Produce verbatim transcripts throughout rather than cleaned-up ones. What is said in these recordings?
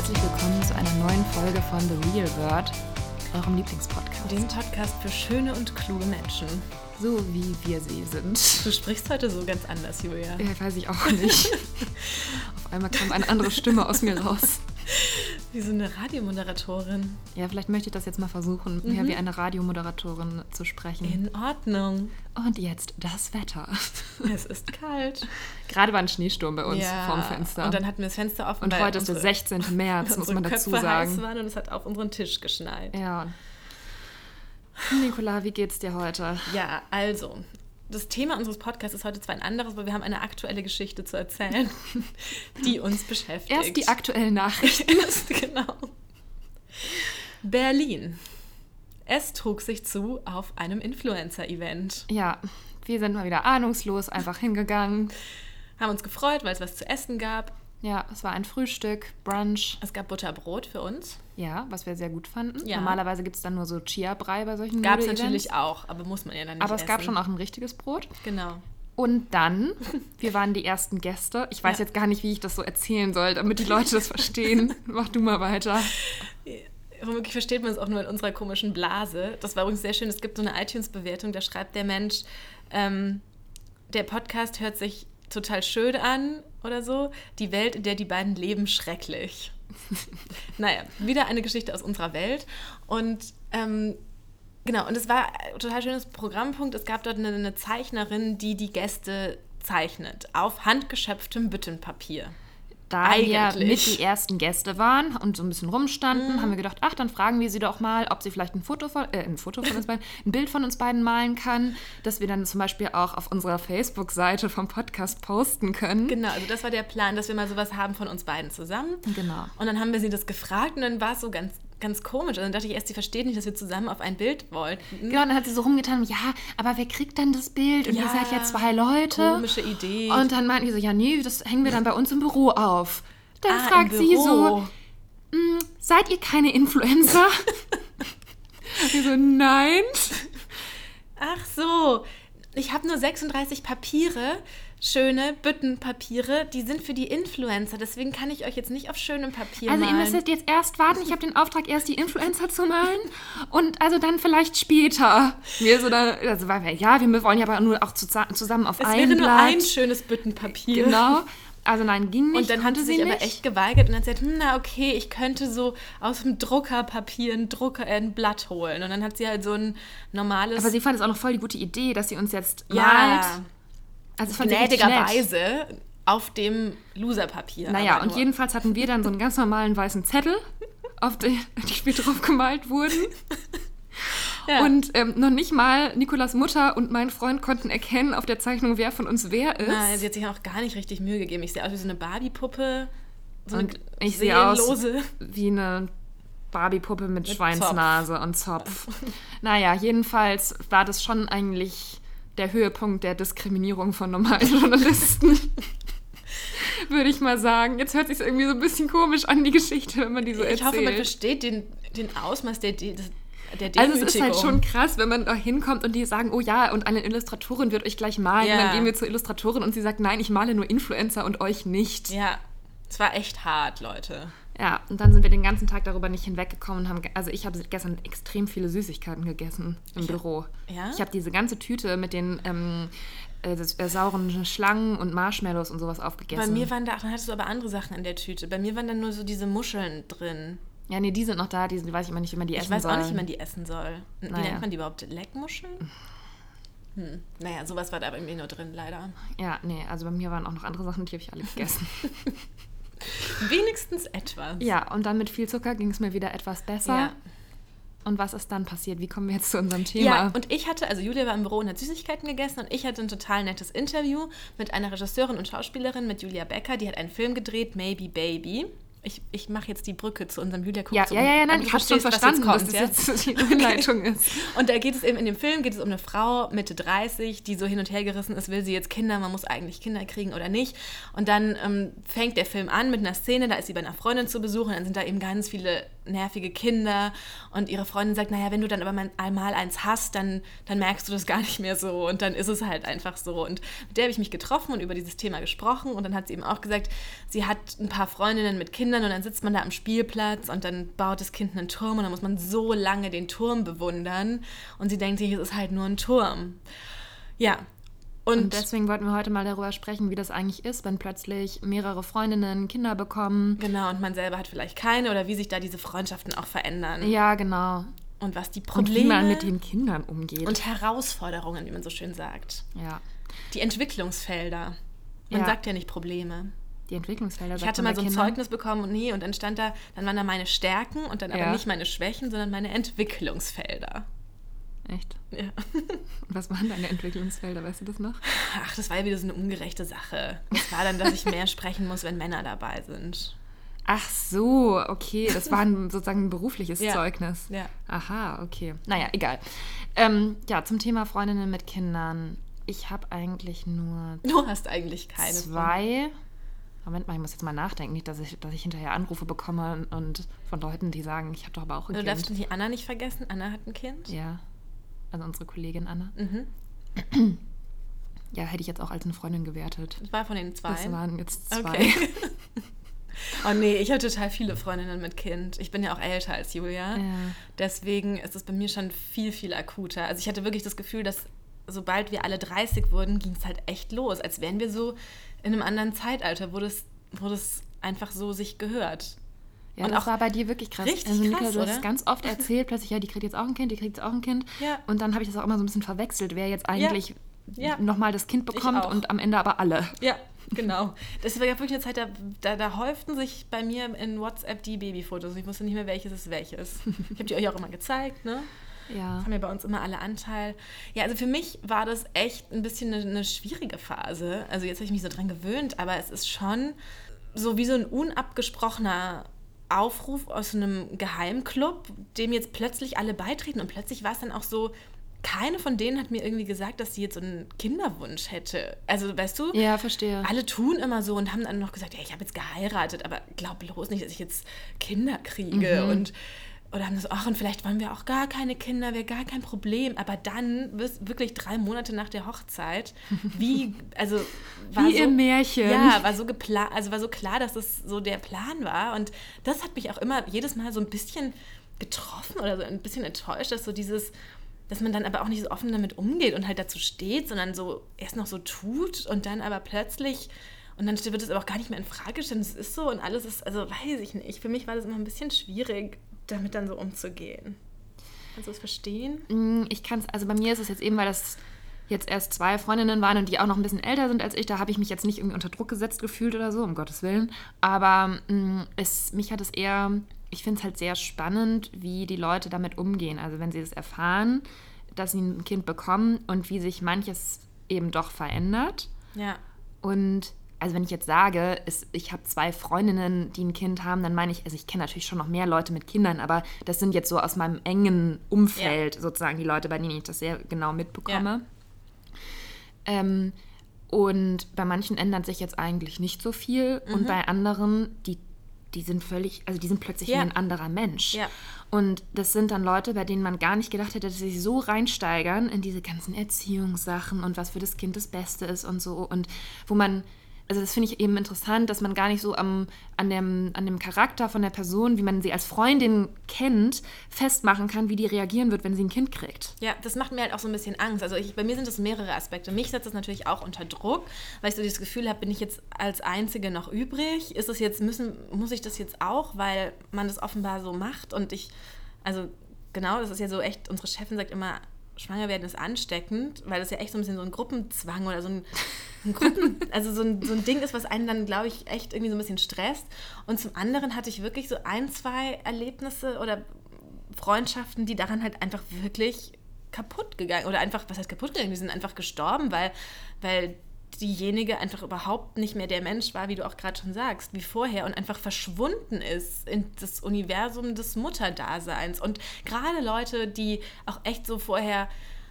herzlich willkommen zu einer neuen Folge von The Real Word, eurem Lieblingspodcast. Dem Podcast für schöne und kluge Menschen. So wie wir sie sind. Du sprichst heute so ganz anders, Julia. Ja, weiß ich auch nicht. Auf einmal kam eine andere Stimme aus mir raus. Wie so eine Radiomoderatorin. Ja, vielleicht möchte ich das jetzt mal versuchen, mehr mhm. wie eine Radiomoderatorin zu sprechen. In Ordnung. Und jetzt das Wetter. Es ist kalt. Gerade war ein Schneesturm bei uns ja. vorm Fenster. Und dann hatten wir das Fenster offen. Und heute ist der sechzehnten März, muss man dazu Köpfe sagen. heiß waren und es hat auf unseren Tisch geschneit. Ja. Nicola, wie geht's dir heute? Ja, also, das Thema unseres Podcasts ist heute zwar ein anderes, aber wir haben eine aktuelle Geschichte zu erzählen, die uns beschäftigt. Erst die aktuellen Nachrichten. Genau. Berlin. Es trug sich zu auf einem Influencer-Event. Ja, wir sind mal wieder ahnungslos einfach hingegangen. Haben uns gefreut, weil es was zu essen gab. Ja, es war ein Frühstück, Brunch. Es gab Butterbrot für uns. Ja, was wir sehr gut fanden. Ja. Normalerweise gibt es dann nur so Chia-Brei bei solchen Gab es Mode-Events. natürlich auch, aber muss man ja dann nicht Aber es essen. gab schon auch ein richtiges Brot. Genau. Und dann, wir waren die ersten Gäste. Ich weiß ja. jetzt gar nicht, wie ich das so erzählen soll, damit die Leute das verstehen. Mach du mal weiter. Womöglich versteht man es auch nur in unserer komischen Blase. Das war übrigens sehr schön. Es gibt so eine iTunes-Bewertung, da schreibt der Mensch, ähm, der Podcast hört sich total schön an oder so. Die Welt, in der die beiden leben, schrecklich. Naja, wieder eine Geschichte aus unserer Welt. Und ähm, genau, und es war ein total schönes Programmpunkt. Es gab dort eine, eine Zeichnerin, die die Gäste zeichnet auf handgeschöpftem Büttenpapier. Da Eigentlich. wir mit die ersten Gäste waren und so ein bisschen rumstanden, mm. haben wir gedacht, ach, dann fragen wir sie doch mal, ob sie vielleicht ein Foto von, äh, ein Foto von uns beiden, ein Bild von uns beiden malen kann, dass wir dann zum Beispiel auch auf unserer Facebook-Seite vom Podcast posten können. Genau, also das war der Plan, dass wir mal sowas haben von uns beiden zusammen. Genau. Und dann haben wir sie das gefragt und dann war es so ganz... ganz komisch. Und dann dachte ich erst, sie versteht nicht, dass wir zusammen auf ein Bild wollten. Genau, und dann hat sie so rumgetan, ja, aber wer kriegt dann das Bild? Und ja, ihr seid ja zwei Leute. Komische Idee. Und dann meinten die so, ja, nee, das hängen wir dann bei uns im Büro auf. Dann ah, fragt sie so, seid ihr keine Influencer? Wir so, nein. Ach so, ich habe nur sechsunddreißig Papiere, schöne Büttenpapiere, die sind für die Influencer, deswegen kann ich euch jetzt nicht auf schönem Papier also malen. Also ihr müsstet jetzt erst warten, ich habe den Auftrag, erst die Influencer zu malen und also dann vielleicht später. Wir so dann, also ja, wir wollen ja aber nur auch zusammen auf es ein Blatt. Es wäre nur ein Blatt. schönes Büttenpapier. Genau. Also nein, ging nicht. Und dann hat sie sich nicht. aber echt geweigert und dann hat sie gesagt, hm, na okay, ich könnte so aus dem Druckerpapier ein, Drucker, äh, ein Blatt holen. Und dann hat sie halt so ein normales... Aber sie fand es auch noch voll die gute Idee, dass sie uns jetzt ja, malt. Also gnädigerweise auf dem Loserpapier. Naja, und jedenfalls hatten wir dann so einen ganz normalen weißen Zettel, auf den die später drauf gemalt wurden. Ja. Und ähm, noch nicht mal Nicolas Mutter und mein Freund konnten erkennen auf der Zeichnung, wer von uns wer ist. Nein, sie hat sich auch gar nicht richtig Mühe gegeben. Ich sehe aus wie so eine Barbie-Puppe. So und eine ich sehe aus wie eine Barbie-Puppe mit, mit Schweinsnase Zopf. und Zopf. Naja, jedenfalls war das schon eigentlich der Höhepunkt der Diskriminierung von normalen Journalisten. Würde ich mal sagen. Jetzt hört sich irgendwie so ein bisschen komisch an, die Geschichte, wenn man die so erzählt. Ich hoffe, man versteht den, den Ausmaß der... der Also es ist halt schon krass, wenn man da hinkommt und die sagen, oh ja, und eine Illustratorin wird euch gleich malen. Ja. Und dann gehen wir zur Illustratorin und sie sagt, nein, ich male nur Influencer und euch nicht. Ja, es war echt hart, Leute. Ja, und dann sind wir den ganzen Tag darüber nicht hinweggekommen und haben, also ich habe gestern extrem viele Süßigkeiten gegessen im ich, Büro. Ja? Ich habe diese ganze Tüte mit den ähm, äh, das, äh, sauren Schlangen und Marshmallows und sowas aufgegessen. Bei mir waren da, dann hattest du aber andere Sachen in der Tüte. Bei mir waren dann nur so diese Muscheln drin. Ja, nee, die sind noch da, die, sind, die weiß ich immer nicht, wie man die ich essen soll. Ich weiß auch nicht, wie man die essen soll. Wie naja. nennt man die überhaupt? Leckmuscheln? Hm. Naja, sowas war da bei mir nur drin, leider. Ja, nee, also bei mir waren auch noch andere Sachen, die habe ich alle gegessen. Wenigstens etwas. Ja, und dann mit viel Zucker ging es mir wieder etwas besser. Ja. Und was ist dann passiert? Wie kommen wir jetzt zu unserem Thema? Ja, und ich hatte, also Julia war im Büro und hat Süßigkeiten gegessen und ich hatte ein total nettes Interview mit einer Regisseurin und Schauspielerin, mit Julia Becker, die hat einen Film gedreht, Maybe Baby. Ich, ich mache jetzt die Brücke zu unserem Julia ja, ja, ja, ja, nein, ich habe schon verstanden, kommt, dass das ja? jetzt die Einleitung ist. Und da geht es eben, in dem Film geht es um eine Frau, Mitte dreißig, die so hin und her gerissen ist, will sie jetzt Kinder, man muss eigentlich Kinder kriegen oder nicht. Und dann ähm, fängt der Film an mit einer Szene, da ist sie bei einer Freundin zu Besuch und dann sind da eben ganz viele nervige Kinder und ihre Freundin sagt, naja, wenn du dann aber mal einmal eins hast, dann, dann merkst du das gar nicht mehr so und dann ist es halt einfach so. Und mit der habe ich mich getroffen und über dieses Thema gesprochen und dann hat sie eben auch gesagt, sie hat ein paar Freundinnen mit Kindern, Kindern und dann sitzt man da am Spielplatz und dann baut das Kind einen Turm und dann muss man so lange den Turm bewundern und sie denkt sich, es ist halt nur ein Turm. Ja. Und, und deswegen wollten wir heute mal darüber sprechen, wie das eigentlich ist, wenn plötzlich mehrere Freundinnen Kinder bekommen. Genau, und man selber hat vielleicht keine oder wie sich da diese Freundschaften auch verändern. Ja, genau. Und was die Probleme... Und wie man mit den Kindern umgeht. Und Herausforderungen, wie man so schön sagt. Ja. Die Entwicklungsfelder. Man ja. sagt ja nicht Probleme. Die Entwicklungsfelder. Ich hatte mal so ein Kinder. Zeugnis bekommen und nee, und dann stand da, dann waren da meine Stärken und dann aber ja. nicht meine Schwächen, sondern meine Entwicklungsfelder. Echt? Ja. Und was waren deine Entwicklungsfelder, weißt du das noch? Ach, das war ja wieder so eine ungerechte Sache. Das war dann, dass ich mehr sprechen muss, wenn Männer dabei sind. Ach so, okay. Das war ein, sozusagen ein berufliches ja. Zeugnis. Ja. Aha, okay. Naja, egal. Ähm, ja, zum Thema Freundinnen mit Kindern. Ich habe eigentlich nur... Du hast eigentlich keine. Zwei... Moment mal, ich muss jetzt mal nachdenken. Nicht, dass ich, dass ich hinterher Anrufe bekomme und von Leuten, die sagen, ich habe doch aber auch ein du Kind. Du darfst die Anna nicht vergessen. Anna hat ein Kind. Ja, also unsere Kollegin Anna. Mhm. Ja, hätte ich jetzt auch als eine Freundin gewertet. Das war von den zwei? Das waren jetzt zwei. Okay. Oh nee, ich habe total viele Freundinnen mit Kind. Ich bin ja auch älter als Julia. Ja. Deswegen ist es bei mir schon viel, viel akuter. Also ich hatte wirklich das Gefühl, dass sobald wir alle dreißig wurden, ging es halt echt los. Als wären wir so in einem anderen Zeitalter, wo das, wo das einfach so sich gehört. Ja, und das auch war bei dir wirklich krass. Richtig also, Nika, krass, du hast oder? es ganz oft erzählt, plötzlich, ja, die kriegt jetzt auch ein Kind, die kriegt jetzt auch ein Kind. Ja. Und dann habe ich das auch immer so ein bisschen verwechselt, wer jetzt eigentlich ja. Ja. nochmal das Kind bekommt und am Ende aber alle. Ja, genau. Das war ja wirklich eine Zeit, da, da, da häuften sich bei mir in WhatsApp die Babyfotos. Ich wusste nicht mehr, welches ist welches. Ich habe die euch auch immer gezeigt, ne? Ja. Das haben ja bei uns immer alle Anteil. Ja, also für mich war das echt ein bisschen eine, eine schwierige Phase. Also jetzt habe ich mich so dran gewöhnt, aber es ist schon so wie so ein unabgesprochener Aufruf aus einem Geheimclub, dem jetzt plötzlich alle beitreten. Und plötzlich war es dann auch so, keine von denen hat mir irgendwie gesagt, dass sie jetzt so einen Kinderwunsch hätte. Also, weißt du? Ja, verstehe. Alle tun immer so und haben dann noch gesagt, ja, ich habe jetzt geheiratet, aber glaub bloß nicht, dass ich jetzt Kinder kriege. Mhm. Und oder haben das, ach, und vielleicht wollen wir auch gar keine Kinder, wäre gar kein Problem. Aber dann, wirklich drei Monate nach der Hochzeit, wie, also war wie so, im Märchen. Ja, war so geplant, also war so klar, dass das so der Plan war. Und das hat mich auch immer jedes Mal so ein bisschen getroffen oder so ein bisschen enttäuscht, dass so dieses, dass man dann aber auch nicht so offen damit umgeht und halt dazu steht, sondern so erst noch so tut und dann aber plötzlich, und dann wird es aber auch gar nicht mehr in Frage gestellt. Es ist so und alles ist, also weiß ich nicht. Für mich war das immer ein bisschen schwierig, damit dann so umzugehen. Kannst du das verstehen? Ich kann es, also bei mir ist es jetzt eben, weil das jetzt erst zwei Freundinnen waren und die auch noch ein bisschen älter sind als ich, da habe ich mich jetzt nicht irgendwie unter Druck gesetzt gefühlt oder so, um Gottes Willen. Aber mh, es, mich hat es eher, ich finde es halt sehr spannend, wie die Leute damit umgehen. Also wenn sie das erfahren, dass sie ein Kind bekommen und wie sich manches eben doch verändert. Ja. Und also wenn ich jetzt sage, es, ich habe zwei Freundinnen, die ein Kind haben, dann meine ich, also ich kenne natürlich schon noch mehr Leute mit Kindern, aber das sind jetzt so aus meinem engen Umfeld ja. sozusagen die Leute, bei denen ich das sehr genau mitbekomme. Ja. Ähm, und bei manchen ändert sich jetzt eigentlich nicht so viel mhm. und bei anderen, die, die sind völlig, also die sind plötzlich ja. wie ein anderer Mensch. Ja. Und das sind dann Leute, bei denen man gar nicht gedacht hätte, dass sie sich so reinsteigern in diese ganzen Erziehungssachen und was für das Kind das Beste ist und so. Und wo man, also das finde ich eben interessant, dass man gar nicht so am, an, dem, an dem Charakter von der Person, wie man sie als Freundin kennt, festmachen kann, wie die reagieren wird, wenn sie ein Kind kriegt. Ja, das macht mir halt auch so ein bisschen Angst. Also ich, bei mir sind das mehrere Aspekte. Mich setzt das natürlich auch unter Druck, weil ich so das Gefühl habe, bin ich jetzt als Einzige noch übrig? Ist das jetzt, müssen, muss ich das jetzt auch, weil man das offenbar so macht? Und ich, also genau, das ist ja so echt, unsere Chefin sagt immer, schwanger werden ist ansteckend, weil das ja echt so ein bisschen so ein Gruppenzwang oder so ein, ein Gruppen, also so ein, so ein Ding ist, was einen dann, glaube ich, echt irgendwie so ein bisschen stresst. Und zum anderen hatte ich wirklich so ein, zwei Erlebnisse oder Freundschaften, die daran halt einfach wirklich kaputt gegangen, oder einfach, was heißt kaputt gegangen, die sind einfach gestorben, weil, weil diejenige einfach überhaupt nicht mehr der Mensch war, wie du auch gerade schon sagst, wie vorher, und einfach verschwunden ist in das Universum des Mutterdaseins. Und gerade Leute, die auch echt so vorher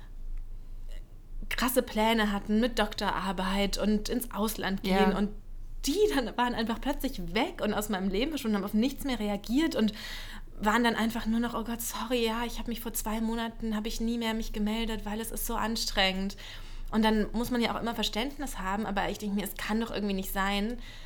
krasse Pläne hatten mit Doktorarbeit und ins Ausland gehen, ja. und die dann waren einfach plötzlich weg und aus meinem Leben verschwunden, haben auf nichts mehr reagiert und waren dann einfach nur noch, oh Gott, sorry, ja, ich habe mich vor zwei Monaten, habe ich nie mehr mich gemeldet, weil es ist so anstrengend. Und dann muss man ja auch immer Verständnis haben, aber ich denke mir, es kann doch irgendwie nicht sein,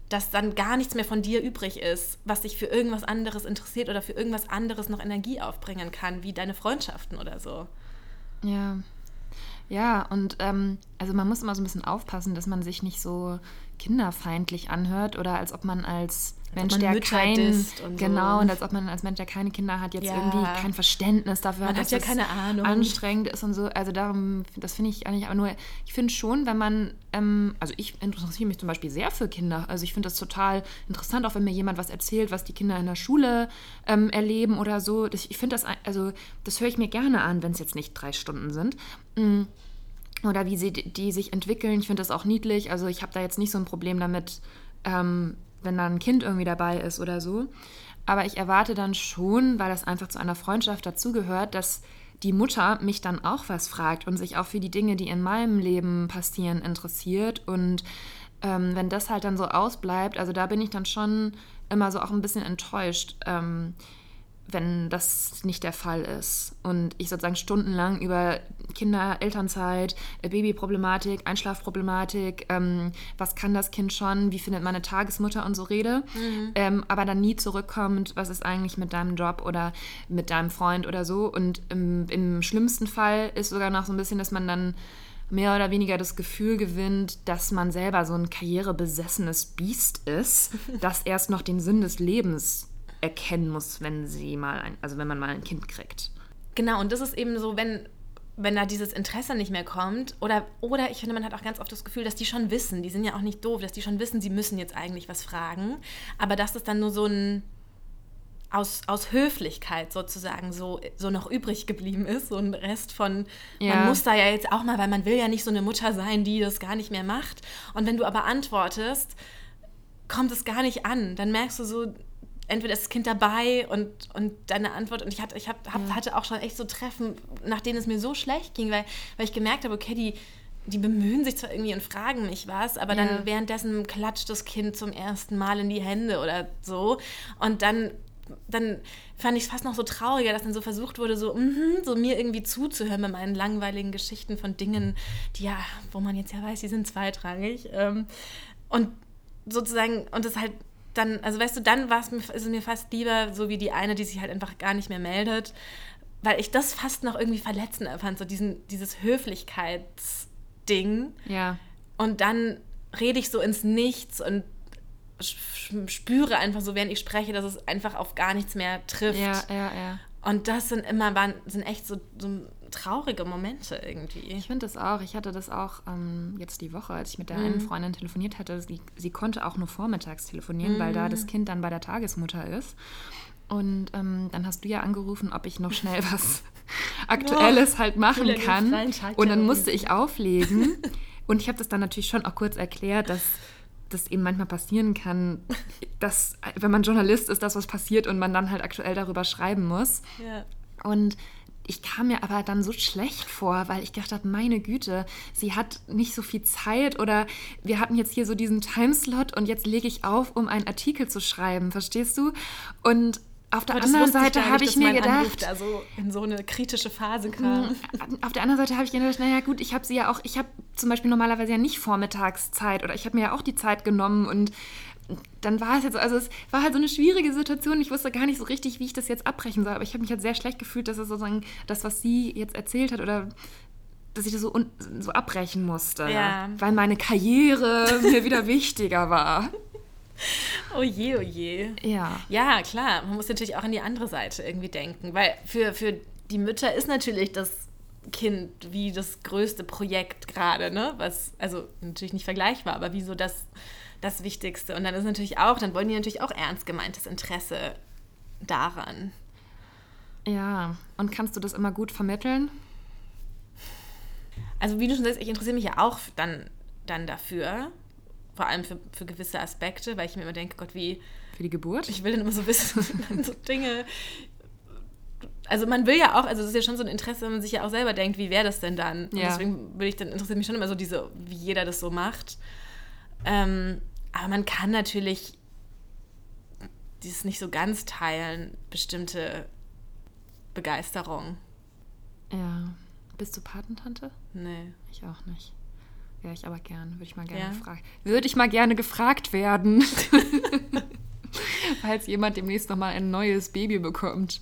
dass dann gar nichts mehr von dir übrig ist, was dich für irgendwas anderes interessiert oder für irgendwas anderes noch Energie aufbringen kann, wie deine Freundschaften oder so. Ja, ja, und ähm, also man muss immer so ein bisschen aufpassen, dass man sich nicht so kinderfeindlich anhört oder als ob man als Mensch, der kein genau so. Und als ob man als Mensch, der keine Kinder hat, jetzt ja. irgendwie kein Verständnis dafür man hat, dass ja das keine Ahnung. anstrengend ist und so. Also darum, das finde ich eigentlich, aber nur, ich finde schon, wenn man, ähm, also ich interessiere mich zum Beispiel sehr für Kinder. Also ich finde das total interessant, auch wenn mir jemand was erzählt, was die Kinder in der Schule ähm, erleben oder so. Das, ich finde das, also das höre ich mir gerne an, wenn es jetzt nicht drei Stunden sind. Mhm. Oder wie sie die sich entwickeln. Ich finde das auch niedlich. Also ich habe da jetzt nicht so ein Problem damit, ähm, wenn da ein Kind irgendwie dabei ist oder so. Aber ich erwarte dann schon, weil das einfach zu einer Freundschaft dazugehört, dass die Mutter mich dann auch was fragt und sich auch für die Dinge, die in meinem Leben passieren, interessiert. Und ähm, wenn das halt dann so ausbleibt, also da bin ich dann schon immer so auch ein bisschen enttäuscht, ähm, wenn das nicht der Fall ist und ich sozusagen stundenlang über Kinder, Elternzeit, Babyproblematik, Einschlafproblematik, ähm, was kann das Kind schon, wie findet meine Tagesmutter und so rede, mhm. ähm, aber dann nie zurückkommt, was ist eigentlich mit deinem Job oder mit deinem Freund oder so. Und im, im schlimmsten Fall ist sogar noch so ein bisschen, dass man dann mehr oder weniger das Gefühl gewinnt, dass man selber so ein karrierebesessenes Biest ist, das erst noch den Sinn des Lebens erkennen muss, wenn sie mal ein, also wenn man mal ein Kind kriegt. Genau, und das ist eben so, wenn, wenn da dieses Interesse nicht mehr kommt, oder, oder ich finde, man hat auch ganz oft das Gefühl, dass die schon wissen, die sind ja auch nicht doof, dass die schon wissen, sie müssen jetzt eigentlich was fragen, aber dass das dann nur so ein aus, aus Höflichkeit sozusagen so, so noch übrig geblieben ist, so ein Rest von, ja. man muss da ja jetzt auch mal, weil man will ja nicht so eine Mutter sein, die das gar nicht mehr macht. Und wenn du aber antwortest, kommt es gar nicht an, dann merkst du so, entweder ist das Kind dabei und, und deine Antwort, und ich, hatte, ich hab, hab, ja. hatte auch schon echt so Treffen, nach denen es mir so schlecht ging, weil, weil ich gemerkt habe, okay, die, die bemühen sich zwar irgendwie und fragen mich was, aber ja. dann währenddessen klatscht das Kind zum ersten Mal in die Hände oder so, und dann, dann fand ich es fast noch so trauriger, dass dann so versucht wurde, so, mm-hmm, so mir irgendwie zuzuhören bei meinen langweiligen Geschichten von Dingen, die ja, wo man jetzt ja weiß, die sind zweitrangig, ähm, und sozusagen, und das halt dann, also weißt du, dann war es mir, ist es mir fast lieber, so wie die eine, die sich halt einfach gar nicht mehr meldet, weil ich das fast noch irgendwie verletzender fand, so diesen, dieses Höflichkeitsding. Ja. Und dann rede ich so ins Nichts und spüre einfach so, während ich spreche, dass es einfach auf gar nichts mehr trifft. Ja, ja, ja. Und das sind immer, waren, sind echt so, so traurige Momente irgendwie. Ich finde das auch. Ich hatte das auch ähm, jetzt die Woche, als ich mit der mhm. einen Freundin telefoniert hatte. Sie, sie konnte auch nur vormittags telefonieren, mhm. weil da das Kind dann bei der Tagesmutter ist. Und ähm, dann hast du ja angerufen, ob ich noch schnell was Aktuelles oh, halt machen kann. Und dann musste ich auflegen. Und ich habe das dann natürlich schon auch kurz erklärt, dass das eben manchmal passieren kann, dass, wenn man Journalist ist, das was passiert und man dann halt aktuell darüber schreiben muss. Ja. Und ich kam mir aber dann so schlecht vor, weil ich gedacht habe, meine Güte, sie hat nicht so viel Zeit oder wir hatten jetzt hier so diesen Timeslot und jetzt lege ich auf, um einen Artikel zu schreiben, verstehst du? Und auf der anderen Seite habe ich mir gedacht, da so in so eine kritische Phase kam. Auf der anderen Seite habe ich gedacht, naja gut, ich habe sie ja auch, ich habe zum Beispiel normalerweise ja nicht Vormittagszeit oder ich habe mir ja auch die Zeit genommen und dann war es jetzt, also es war halt so eine schwierige Situation. Ich wusste gar nicht so richtig, wie ich das jetzt abbrechen soll, aber ich habe mich halt sehr schlecht gefühlt, dass es sozusagen das, was sie jetzt erzählt hat oder dass ich das so, un- so abbrechen musste, ja. weil meine Karriere mir wieder wichtiger war. Oh je, oh je. Ja. Ja, klar. Man muss natürlich auch an die andere Seite irgendwie denken, weil für, für die Mütter ist natürlich das Kind wie das größte Projekt gerade, ne? Was, also natürlich nicht vergleichbar, aber wie so das, das Wichtigste. Und dann ist natürlich auch, dann wollen die natürlich auch ernst gemeintes Interesse daran. Ja. Und kannst du das immer gut vermitteln? Also wie du schon sagst, ich interessiere mich ja auch dann, dann dafür. Vor allem für, für gewisse Aspekte, weil ich mir immer denke, Gott, wie... Für die Geburt? Ich will dann immer so wissen, so Dinge... Also man will ja auch, also das ist ja schon so ein Interesse, wenn man sich ja auch selber denkt, wie wäre das denn dann? Und ja. deswegen will ich dann, interessiert mich schon immer so diese, wie jeder das so macht. Ähm, aber man kann natürlich dieses nicht so ganz teilen, bestimmte Begeisterung. Ja. Bist du Patentante? Nee. Ich auch nicht. wäre ich aber gern. Würde ich mal gerne Ja. gefragt. Würde ich mal gerne gefragt werden. Falls jemand demnächst nochmal ein neues Baby bekommt.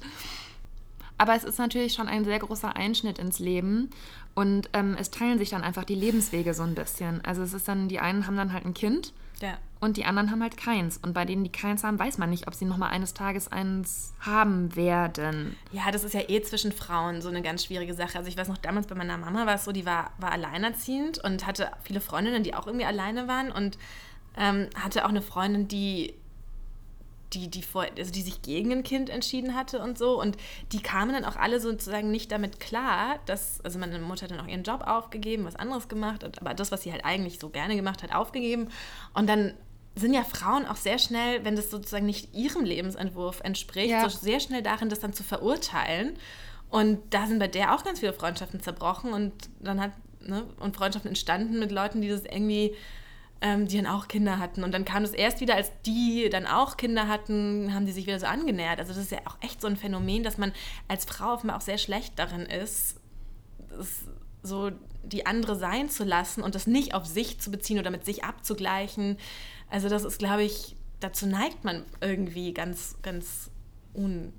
Aber es ist natürlich schon ein sehr großer Einschnitt ins Leben. Und ähm, es teilen sich dann einfach die Lebenswege so ein bisschen. Also es ist dann, die einen haben dann halt ein Kind. Ja. Und die anderen haben halt keins. Und bei denen, die keins haben, weiß man nicht, ob sie nochmal eines Tages eins haben werden. Ja, das ist ja eh zwischen Frauen so eine ganz schwierige Sache. Also ich weiß noch, damals bei meiner Mama war es so, die war, war alleinerziehend und hatte viele Freundinnen, die auch irgendwie alleine waren. Und ähm, hatte auch eine Freundin, die, die, die, vor, also die sich gegen ein Kind entschieden hatte und so. Und die kamen dann auch alle sozusagen nicht damit klar, dass, also meine Mutter hat dann auch ihren Job aufgegeben, was anderes gemacht, aber das, was sie halt eigentlich so gerne gemacht hat, aufgegeben. Und dann sind ja Frauen auch sehr schnell, wenn das sozusagen nicht ihrem Lebensentwurf entspricht, Ja. so sehr schnell darin, das dann zu verurteilen. Und da sind bei der auch ganz viele Freundschaften zerbrochen und dann hat, ne, und Freundschaften entstanden mit Leuten, die das irgendwie, ähm, die dann auch Kinder hatten. Und dann kam das erst wieder, als die dann auch Kinder hatten, haben die sich wieder so angenähert. Also das ist ja auch echt so ein Phänomen, dass man als Frau offenbar auch sehr schlecht darin ist, das so die andere sein zu lassen und das nicht auf sich zu beziehen oder mit sich abzugleichen. Also das ist, glaube ich, dazu neigt man irgendwie ganz, ganz un,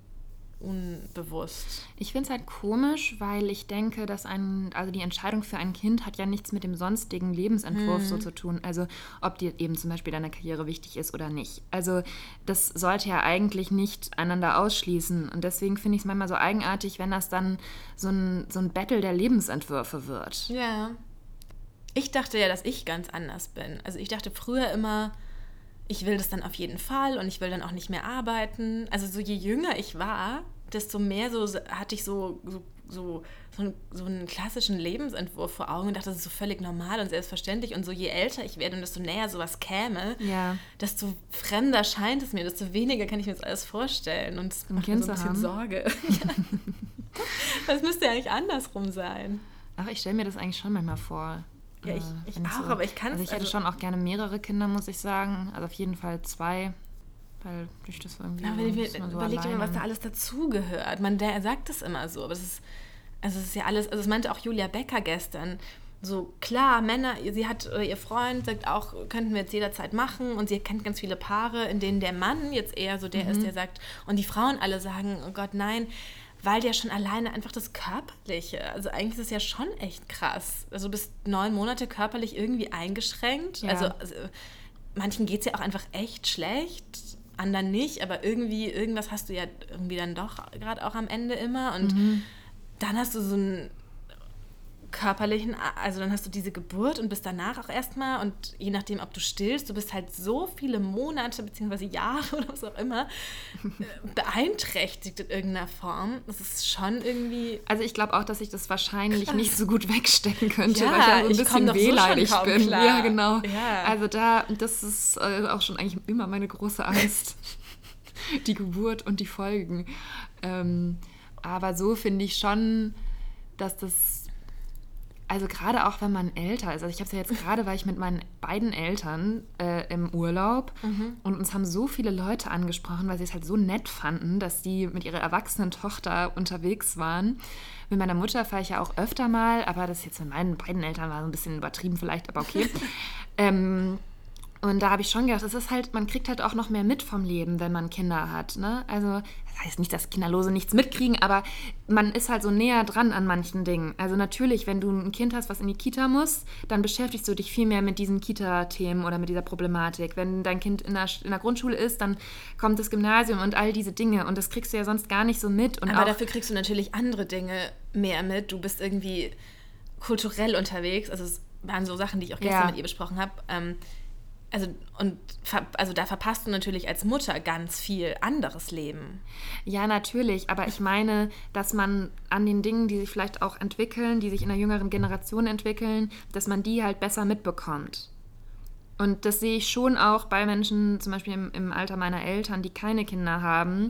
unbewusst. Ich finde es halt komisch, weil ich denke, dass ein, also die Entscheidung für ein Kind hat ja nichts mit dem sonstigen Lebensentwurf Mhm. so zu tun. Also ob dir eben zum Beispiel deine Karriere wichtig ist oder nicht. Also das sollte ja eigentlich nicht einander ausschließen. Und deswegen finde ich es manchmal so eigenartig, wenn das dann so ein, so ein Battle der Lebensentwürfe wird. Ja. Ich dachte ja, dass ich ganz anders bin. Also ich dachte früher immer, ich will das dann auf jeden Fall und ich will dann auch nicht mehr arbeiten. Also so je jünger ich war, desto mehr so hatte ich so, so, so, so, einen, so einen klassischen Lebensentwurf vor Augen und dachte, das ist so völlig normal und selbstverständlich. Und so je älter ich werde und desto näher sowas käme, Ja. desto fremder scheint es mir, desto weniger kann ich mir das alles vorstellen. Und das Ein macht mir Kind so ein zu bisschen haben. Sorge. Das müsste ja eigentlich andersrum sein. Ach, ich stelle mir das eigentlich schon manchmal vor. Ja, ich- Äh, ich wenn auch, aber ich kann es- Also ich hätte also- schon auch gerne mehrere Kinder, muss ich sagen. Also auf jeden Fall zwei, weil durch das irgendwie Aber so, wenn ist man so überlegt alleine. mal, was da alles dazugehört. Man, der sagt das immer so, aber es ist, also es ist ja alles, also es meinte auch Julia Becker gestern, so klar, Männer, sie hat, oder ihr Freund sagt auch, könnten wir jetzt jederzeit machen und sie kennt ganz viele Paare, in denen der Mann jetzt eher so der Mhm. ist, der sagt, und die Frauen alle sagen, oh Gott, nein, weil der schon alleine einfach das Körperliche, also eigentlich ist es ja schon echt krass. Also du bist neun Monate körperlich irgendwie eingeschränkt, Ja. also, also manchen geht es ja auch einfach echt schlecht, anderen nicht, aber irgendwie, irgendwas hast du ja irgendwie dann doch gerade auch am Ende immer und Mhm. dann hast du so einen körperlichen, also dann hast du diese Geburt und bist danach auch erstmal und je nachdem, ob du stillst, du bist halt so viele Monate beziehungsweise Jahre oder was auch immer äh, beeinträchtigt in irgendeiner Form. Das ist schon irgendwie... Also ich glaube auch, dass ich das wahrscheinlich nicht so gut wegstecken könnte, Ja, weil ich ja so ein ich komm bisschen doch so schon wehleidig kaum bin. klar. Ja, genau. Ja. Also da, das ist äh, auch schon eigentlich immer meine große Angst. Die Geburt und die Folgen. Ähm, aber so finde ich schon, dass das, also gerade auch wenn man älter ist, also ich habe es ja jetzt gerade, weil ich mit meinen beiden Eltern äh, im Urlaub und uns haben so viele Leute angesprochen, weil sie es halt so nett fanden, dass die mit ihrer erwachsenen Tochter unterwegs waren. Mit meiner Mutter fahre ich ja auch öfter mal, aber das jetzt mit meinen beiden Eltern war so ein bisschen übertrieben vielleicht, aber okay. ähm, Und da habe ich schon gedacht, es ist halt, man kriegt halt auch noch mehr mit vom Leben, wenn man Kinder hat. Ne? Also, das heißt nicht, dass Kinderlose nichts mitkriegen, aber man ist halt so näher dran an manchen Dingen. Also natürlich, wenn du ein Kind hast, was in die Kita muss, dann beschäftigst du dich viel mehr mit diesen Kita-Themen oder mit dieser Problematik. Wenn dein Kind in der, in der Grundschule ist, dann kommt das Gymnasium und all diese Dinge. Und das kriegst du ja sonst gar nicht so mit. Und Aber auch, dafür kriegst du natürlich andere Dinge mehr mit. Du bist irgendwie kulturell unterwegs. Also es waren so Sachen, die ich auch gestern Ja. mit ihr besprochen habe. Ähm, also, und ver- also da verpasst du natürlich als Mutter ganz viel anderes Leben. Ja, natürlich, aber ich meine, dass man an den Dingen, die sich vielleicht auch entwickeln, die sich in der jüngeren Generation entwickeln, dass man die halt besser mitbekommt. Und das sehe ich schon auch bei Menschen, zum Beispiel im, im Alter meiner Eltern, die keine Kinder haben,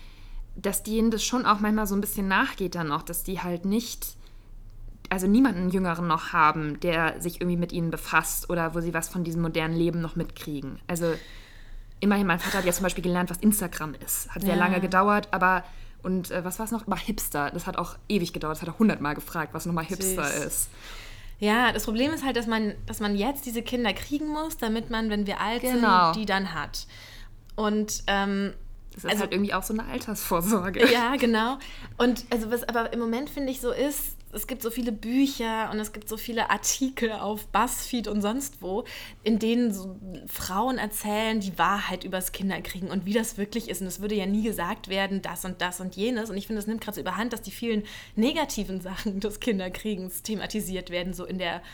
dass denen das schon auch manchmal so ein bisschen nachgeht dann noch, dass die halt nicht, also niemanden Jüngeren noch haben, der sich irgendwie mit ihnen befasst oder wo sie was von diesem modernen Leben noch mitkriegen. Also immerhin, mein Vater hat ja zum Beispiel gelernt, was Instagram ist. Hat sehr Ja. lange gedauert, aber, und äh, was war es noch? Aber Hipster, das hat auch ewig gedauert. Das hat er hundertmal gefragt, was nochmal Hipster Süß. ist. Ja, das Problem ist halt, dass man, dass man jetzt diese Kinder kriegen muss, damit man, wenn wir alt genau. sind, die dann hat. Und ähm, das ist also, halt irgendwie auch so eine Altersvorsorge. Ja, genau. Und also was aber im Moment, finde ich, so ist, es gibt so viele Bücher und es gibt so viele Artikel auf BuzzFeed und sonst wo, in denen so Frauen erzählen die Wahrheit übers Kinderkriegen und wie das wirklich ist. Und es würde ja nie gesagt werden, das und das und jenes. Und ich finde, es nimmt gerade so überhand, dass die vielen negativen Sachen des Kinderkriegens thematisiert werden, so in der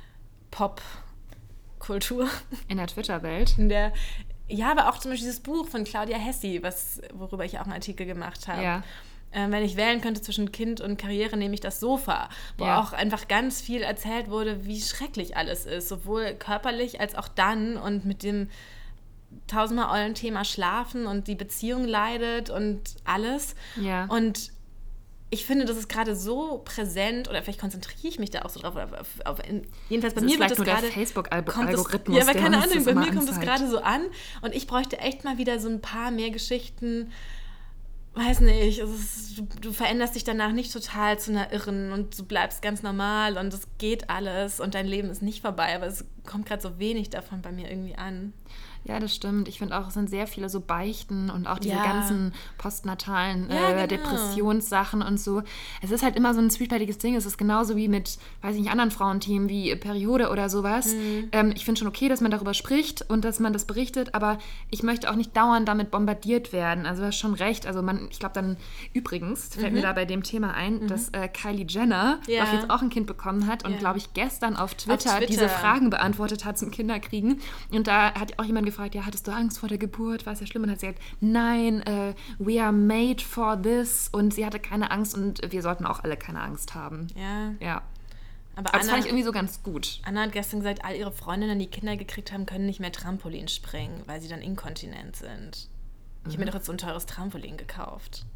Popkultur. In der Twitter-Welt. In der Ja, aber auch zum Beispiel dieses Buch von Claudia Hessi, was, worüber ich auch einen Artikel gemacht habe. Ja. Ähm, wenn ich wählen könnte zwischen Kind und Karriere, nehme ich das Sofa, wo ja. auch einfach ganz viel erzählt wurde, wie schrecklich alles ist, sowohl körperlich als auch dann und mit dem tausendmal ollen Thema Schlafen und die Beziehung leidet und alles. Ja. Und ich finde, das ist gerade so präsent, oder vielleicht konzentriere ich mich da auch so drauf. Auf, auf, jedenfalls bei das mir wird das nur gerade. Der Facebook-Algorithmus. Ja, aber keine Ahnung, bei mir kommt das gerade so an. Und ich bräuchte echt mal wieder so ein paar mehr Geschichten. Weiß nicht, es ist, du, du veränderst dich danach nicht total zu einer Irren und du bleibst ganz normal und es geht alles und dein Leben ist nicht vorbei, aber es kommt gerade so wenig davon bei mir irgendwie an. Ja, das stimmt. Ich finde auch, es sind sehr viele so Beichten und auch diese ja. ganzen postnatalen äh, ja, genau. Depressionssachen und so. Es ist halt immer so ein zwiespältiges Ding. Es ist genauso wie mit, weiß ich nicht, anderen Frauenthemen wie Periode oder sowas. Mhm. Ähm, ich finde schon okay, dass man darüber spricht und dass man das berichtet, aber ich möchte auch nicht dauernd damit bombardiert werden. Also du hast schon recht. Also man, ich glaube dann, übrigens, fällt mhm. mir da bei dem Thema ein, mhm. dass äh, Kylie Jenner ja. jetzt auch ein Kind bekommen hat und, ja. glaube ich, gestern auf Twitter, auf Twitter diese Fragen beantwortet hat zum Kinderkriegen. Und da hat auch jemand gefragt, ja, hattest du Angst vor der Geburt? War es ja schlimm? Und hat sie gesagt, nein, uh, we are made for this. Und sie hatte keine Angst und wir sollten auch alle keine Angst haben. Ja. Ja. Aber, Aber Anna, das fand ich irgendwie so ganz gut. Anna hat gestern gesagt, all ihre Freundinnen, die Kinder gekriegt haben, können nicht mehr Trampolin springen, weil sie dann inkontinent sind. Ich mhm. habe mir doch jetzt so ein teures Trampolin gekauft.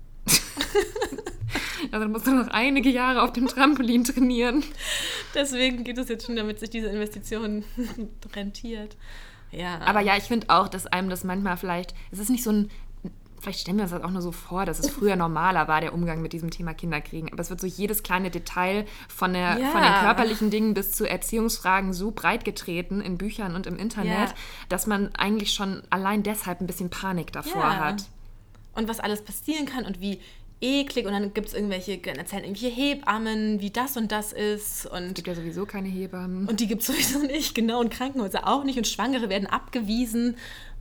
Also dann musst du noch einige Jahre auf dem Trampolin trainieren. Deswegen geht es jetzt schon, damit sich diese Investition rentiert. Ja. Aber ja, ich finde auch, dass einem das manchmal vielleicht, es ist nicht so ein, vielleicht stellen wir uns das auch nur so vor, dass es früher normaler war, der Umgang mit diesem Thema Kinderkriegen. Aber es wird so jedes kleine Detail von, der, ja. von den körperlichen Dingen bis zu Erziehungsfragen so breit getreten in Büchern und im Internet, ja. dass man eigentlich schon allein deshalb ein bisschen Panik davor ja. hat. Und was alles passieren kann und wie eklig und dann gibt es irgendwelche, dann erzählen irgendwelche Hebammen, wie das und das ist. Und es gibt ja sowieso keine Hebammen. Und die gibt es sowieso nicht, genau, und Krankenhäuser auch nicht und Schwangere werden abgewiesen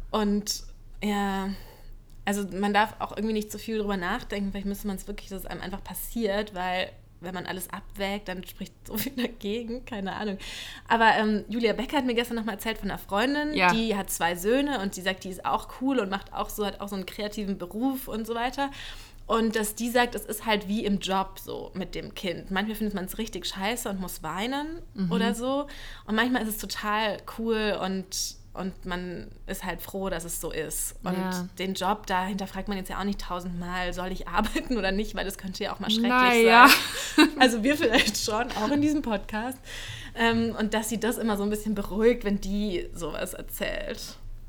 und ja, also man darf auch irgendwie nicht so viel drüber nachdenken, vielleicht müsste man es wirklich, dass es einem einfach passiert, weil wenn man alles abwägt, dann spricht so viel dagegen, keine Ahnung. Aber ähm, Julia Becker hat mir gestern nochmal erzählt von einer Freundin, ja. die hat zwei Söhne und die sagt, die ist auch cool und macht auch so, hat auch so einen kreativen Beruf und so weiter. Und dass die sagt, es ist halt wie im Job so mit dem Kind. Manchmal findet man es richtig scheiße und muss weinen mhm. oder so. Und manchmal ist es total cool und, und man ist halt froh, dass es so ist. Und ja. den Job, da hinterfragt man jetzt ja auch nicht tausendmal, soll ich arbeiten oder nicht, weil das könnte ja auch mal schrecklich naja. sein. Also wir vielleicht schon, auch in diesem Podcast. Ähm, und dass sie das immer so ein bisschen beruhigt, wenn die sowas erzählt.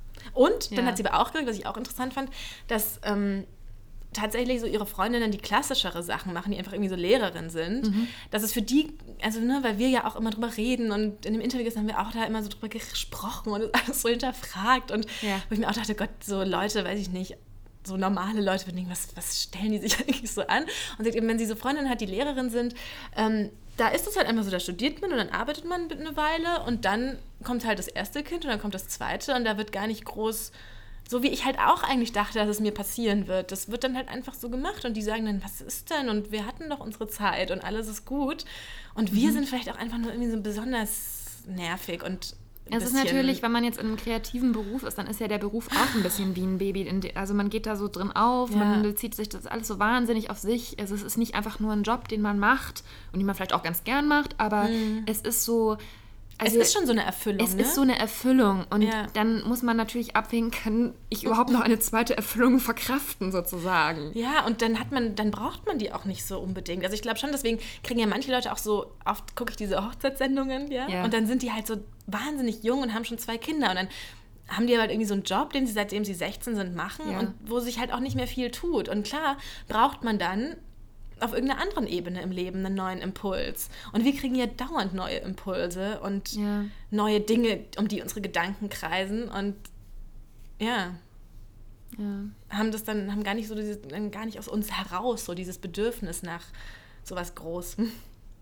Und dann ja. hat sie aber auch gesagt, was ich auch interessant fand, dass ähm, tatsächlich so ihre Freundinnen, die klassischere Sachen machen, die einfach irgendwie so Lehrerin sind, mhm. dass es für die, also ne, weil wir ja auch immer drüber reden und in dem Interview haben wir auch da immer so drüber gesprochen und alles so hinterfragt und ja. wo ich mir auch dachte, Gott, so Leute, weiß ich nicht, so normale Leute würden denken, was, was stellen die sich eigentlich so an? Und sagt eben, wenn sie so Freundinnen hat, die Lehrerin sind, ähm, da ist es halt einfach so, da studiert man und dann arbeitet man eine Weile und dann kommt halt das erste Kind und dann kommt das zweite und da wird gar nicht groß, so wie ich halt auch eigentlich dachte, dass es mir passieren wird. Das wird dann halt einfach so gemacht und die sagen dann, was ist denn? Und wir hatten doch unsere Zeit und alles ist gut. Und wir mhm. sind vielleicht auch einfach nur irgendwie so besonders nervig und es ist natürlich, wenn man jetzt in einem kreativen Beruf ist, dann ist ja der Beruf auch ein bisschen wie ein Baby. Also man geht da so drin auf, ja. man bezieht sich das alles so wahnsinnig auf sich. Also es ist nicht einfach nur ein Job, den man macht und den man vielleicht auch ganz gern macht, aber mhm. es ist so... Also es ist schon so eine Erfüllung, Es ne? ist so eine Erfüllung und ja. dann muss man natürlich abwägen, kann ich überhaupt noch eine zweite Erfüllung verkraften sozusagen. Ja, und dann hat man, dann braucht man die auch nicht so unbedingt. Also ich glaube schon, deswegen kriegen ja manche Leute auch so, oft gucke ich diese Hochzeitssendungen, ja? ja, und dann sind die halt so wahnsinnig jung und haben schon zwei Kinder und dann haben die halt irgendwie so einen Job, den sie seitdem sie sechzehn sind machen ja. und wo sich halt auch nicht mehr viel tut. Und klar braucht man dann auf irgendeiner anderen Ebene im Leben einen neuen Impuls. Und wir kriegen ja dauernd neue Impulse und ja. neue Dinge, um die unsere Gedanken kreisen. Und ja, ja. haben das dann, haben gar nicht so dieses, gar nicht aus uns heraus so dieses Bedürfnis nach sowas Großem.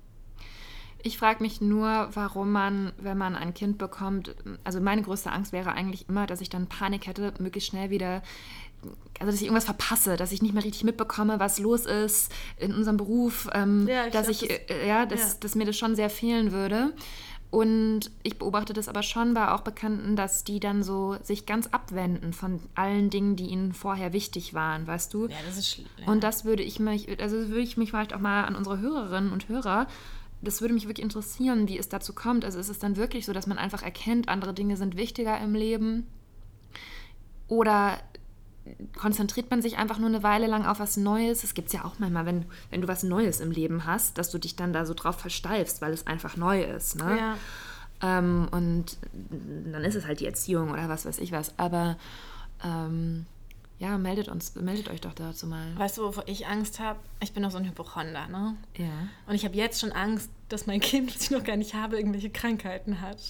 Ich frage mich nur, warum man, wenn man ein Kind bekommt, also meine größte Angst wäre eigentlich immer, dass ich dann Panik hätte, möglichst schnell wieder, also dass ich irgendwas verpasse, dass ich nicht mehr richtig mitbekomme, was los ist in unserem Beruf, ähm, ja, ich dass glaub, ich, das, äh, ja, dass, ja. dass mir das schon sehr fehlen würde. Und ich beobachte das aber schon bei auch Bekannten, dass die dann so sich ganz abwenden von allen Dingen, die ihnen vorher wichtig waren, weißt du? Ja, das ist schlimm. Ja. Und das würde ich mich, also würde ich mich vielleicht auch mal an unsere Hörerinnen und Hörer, das würde mich wirklich interessieren, wie es dazu kommt. Also ist es dann wirklich so, dass man einfach erkennt, andere Dinge sind wichtiger im Leben? Oder konzentriert man sich einfach nur eine Weile lang auf was Neues? Es gibt es ja auch manchmal, wenn, wenn du was Neues im Leben hast, dass du dich dann da so drauf versteifst, weil es einfach neu ist. Ne? Ja. Ähm, und dann ist es halt die Erziehung oder was weiß ich was. Aber ähm, ja, meldet uns, meldet euch doch dazu mal. Weißt du, wovor ich Angst habe? Ich bin noch so ein Hypochonder, ne? Ja. Und ich habe jetzt schon Angst, dass mein Kind, das ich noch gar nicht habe, irgendwelche Krankheiten hat.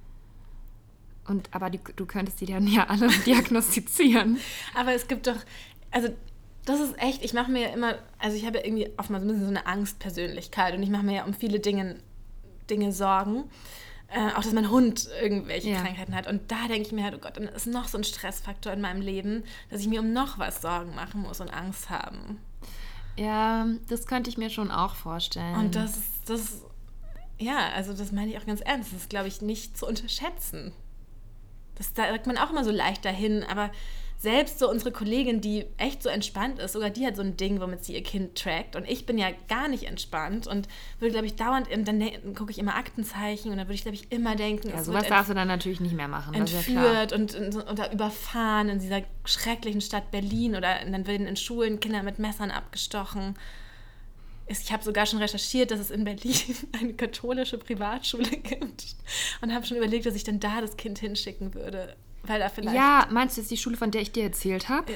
Und aber die, du könntest die dann ja alle diagnostizieren. Aber es gibt doch, also das ist echt, ich mache mir ja immer, also ich habe ja irgendwie oftmals ein bisschen so eine Angstpersönlichkeit und ich mache mir ja um viele Dinge, Dinge Sorgen. Äh, auch, dass mein Hund irgendwelche ja. Krankheiten hat. Und da denke ich mir halt, oh Gott, dann ist noch so ein Stressfaktor in meinem Leben, dass ich mir um noch was Sorgen machen muss und Angst haben. Ja, das könnte ich mir schon auch vorstellen. Und das ist, das, ja, also das meine ich auch ganz ernst. Das ist, glaube ich, nicht zu unterschätzen. Das sagt man auch immer so leicht dahin, aber selbst so unsere Kollegin, die echt so entspannt ist, sogar die hat so ein Ding, womit sie ihr Kind trackt. Und ich bin ja gar nicht entspannt und würde, glaube ich, dauernd, und dann gucke ich immer Aktenzeichen und dann würde ich, glaube ich, immer denken, ja, sowas darfst du dann natürlich nicht mehr machen. Entführt das ist ja klar. Und, und, und überfahren in dieser schrecklichen Stadt Berlin oder dann werden in Schulen Kinder mit Messern abgestochen. Ich habe sogar schon recherchiert, dass es in Berlin eine katholische Privatschule gibt und habe schon überlegt, dass ich dann da das Kind hinschicken würde. Weil da vielleicht ja, meinst du jetzt die Schule, von der ich dir erzählt habe?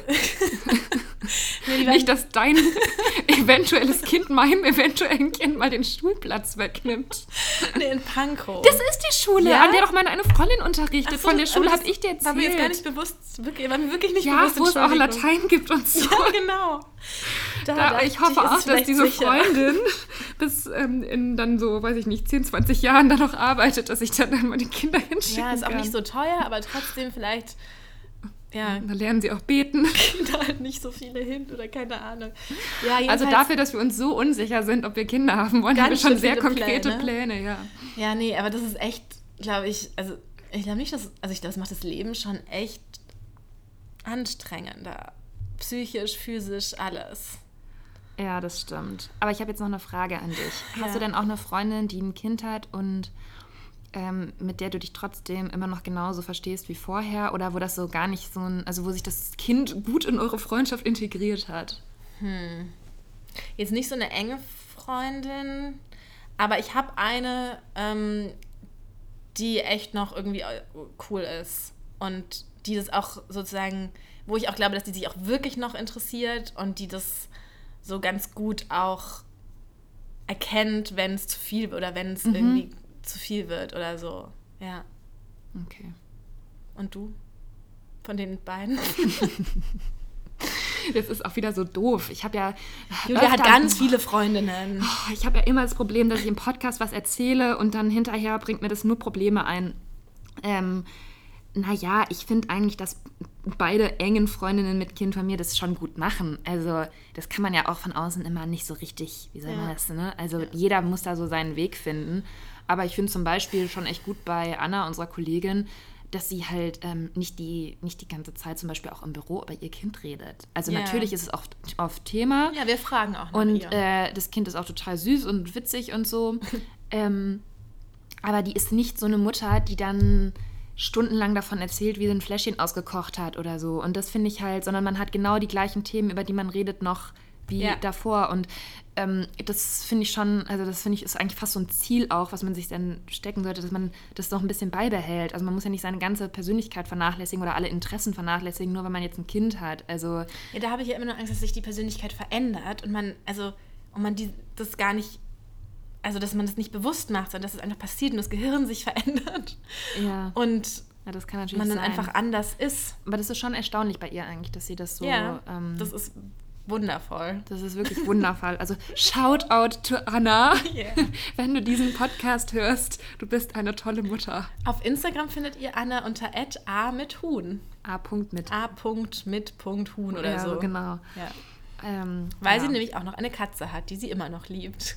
nee, nicht, dass dein eventuelles Kind meinem eventuellen Kind mal den Schulplatz wegnimmt. Nee, in Pankow. Das ist die Schule, ja? An der doch meine eine Freundin unterrichtet. So, von der Schule habe ich dir erzählt. War mir jetzt gar nicht bewusst, wirklich, war mir wirklich nicht ja, bewusst. Ja, wo es auch Latein gibt und so. Ja, genau. Da, da, ich hoffe ich, auch, dass diese sicher. Freundin bis ähm, in dann so, weiß ich nicht, zehn, zwanzig Jahren da noch arbeitet, dass ich dann, dann mal die Kinder hinschicken kann. Ja, ist auch kann. nicht so teuer, aber trotzdem vielleicht, ja. Da lernen sie auch beten. Da halt nicht so viele hin oder keine Ahnung. Ja, also dafür, dass wir uns so unsicher sind, ob wir Kinder haben wollen, haben wir schon sehr konkrete Pläne. Pläne, ja. Ja, nee, aber das ist echt, glaube ich, also ich glaube nicht, dass, also ich glaube, das macht das Leben schon echt anstrengender. Psychisch, physisch, alles. Ja, das stimmt. Aber ich habe jetzt noch eine Frage an dich. Hast ja. du denn auch eine Freundin, die ein Kind hat und ähm, mit der du dich trotzdem immer noch genauso verstehst wie vorher? Oder wo das so gar nicht so ein, also wo sich das Kind gut in eure Freundschaft integriert hat? Hm. Jetzt nicht so eine enge Freundin, aber ich habe eine, ähm, die echt noch irgendwie cool ist und die das auch sozusagen, wo ich auch glaube, dass die sich auch wirklich noch interessiert und die das so ganz gut auch erkennt, wenn es zu viel wird oder wenn es mhm. irgendwie zu viel wird oder so. Ja. Okay. Und du? Von den beiden? Das ist auch wieder so doof. Ich habe ja... Julia hat ganz viele Freundinnen. Ich habe ja immer das Problem, dass ich im Podcast was erzähle und dann hinterher bringt mir das nur Probleme ein. Ähm, naja, ich finde eigentlich, dass beide engen Freundinnen mit Kind von mir das schon gut machen. Also das kann man ja auch von außen immer nicht so richtig, wie soll man ja. das, ne? Also ja. jeder muss da so seinen Weg finden. Aber ich finde zum Beispiel schon echt gut bei Anna, unserer Kollegin, dass sie halt ähm, nicht, die, nicht die ganze Zeit zum Beispiel auch im Büro über ihr Kind redet. Also ja. natürlich ist es oft, oft Thema. Ja, wir fragen auch nach Und ihr. Äh, das Kind ist auch total süß und witzig und so. ähm, aber die ist nicht so eine Mutter, die dann stundenlang davon erzählt, wie sie ein Fläschchen ausgekocht hat oder so. Und das finde ich halt, sondern man hat genau die gleichen Themen, über die man redet, noch wie ja. davor. Und ähm, das finde ich schon, also das finde ich ist eigentlich fast so ein Ziel auch, was man sich dann stecken sollte, dass man das noch ein bisschen beibehält. Also man muss ja nicht seine ganze Persönlichkeit vernachlässigen oder alle Interessen vernachlässigen, nur weil man jetzt ein Kind hat. Also ja, da habe ich ja immer nur Angst, dass sich die Persönlichkeit verändert und man, also und man die, das gar nicht, also dass man das nicht bewusst macht, sondern dass es einfach passiert und das Gehirn sich verändert. Ja. Und ja, das kann natürlich man dann sein. einfach anders ist. Aber das ist schon erstaunlich bei ihr eigentlich, dass sie das so... Ja, ähm, das ist wundervoll. Das ist wirklich wundervoll. Also Shoutout to Anna. Yeah. Wenn du diesen Podcast hörst, du bist eine tolle Mutter. Auf Instagram findet ihr Anna unter a mit Huhn. A. mit. A. mit. Huhn oder ja, so. genau. Ja. Ähm, Weil ja. sie nämlich auch noch eine Katze hat, die sie immer noch liebt.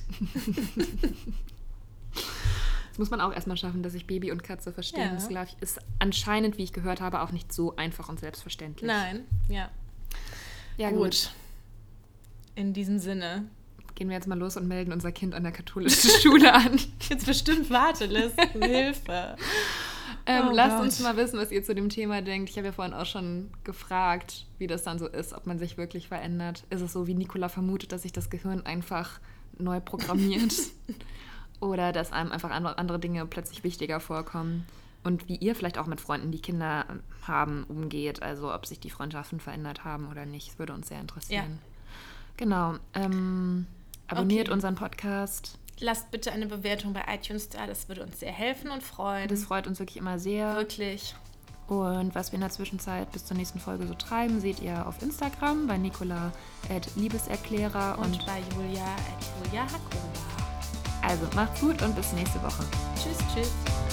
Das muss man auch erstmal schaffen, dass sich Baby und Katze verstehen. Ja. Das, glaube ich, ist anscheinend, wie ich gehört habe, auch nicht so einfach und selbstverständlich. Nein, ja. Ja, gut. gut. In diesem Sinne. Gehen wir jetzt mal los und melden unser Kind an der katholischen Schule an. Jetzt bestimmt Wartelisten, Hilfe. Ähm, oh lasst Gott. uns mal wissen, was ihr zu dem Thema denkt. Ich habe ja vorhin auch schon gefragt, wie das dann so ist, ob man sich wirklich verändert. Ist es so, wie Nicola vermutet, dass sich das Gehirn einfach neu programmiert? Oder dass einem einfach andere Dinge plötzlich wichtiger vorkommen? Und wie ihr vielleicht auch mit Freunden, die Kinder haben, umgeht. Also ob sich die Freundschaften verändert haben oder nicht. Das würde uns sehr interessieren. Ja. Genau. Ähm, abonniert okay. unseren Podcast. Lasst bitte eine Bewertung bei iTunes da. Das würde uns sehr helfen und freuen. Das freut uns wirklich immer sehr. Wirklich. Und was wir in der Zwischenzeit bis zur nächsten Folge so treiben, seht ihr auf Instagram bei Nicola at Liebeserklärer und, und bei Julia at Julia Hakoba. Also macht's gut und bis nächste Woche. Tschüss, tschüss.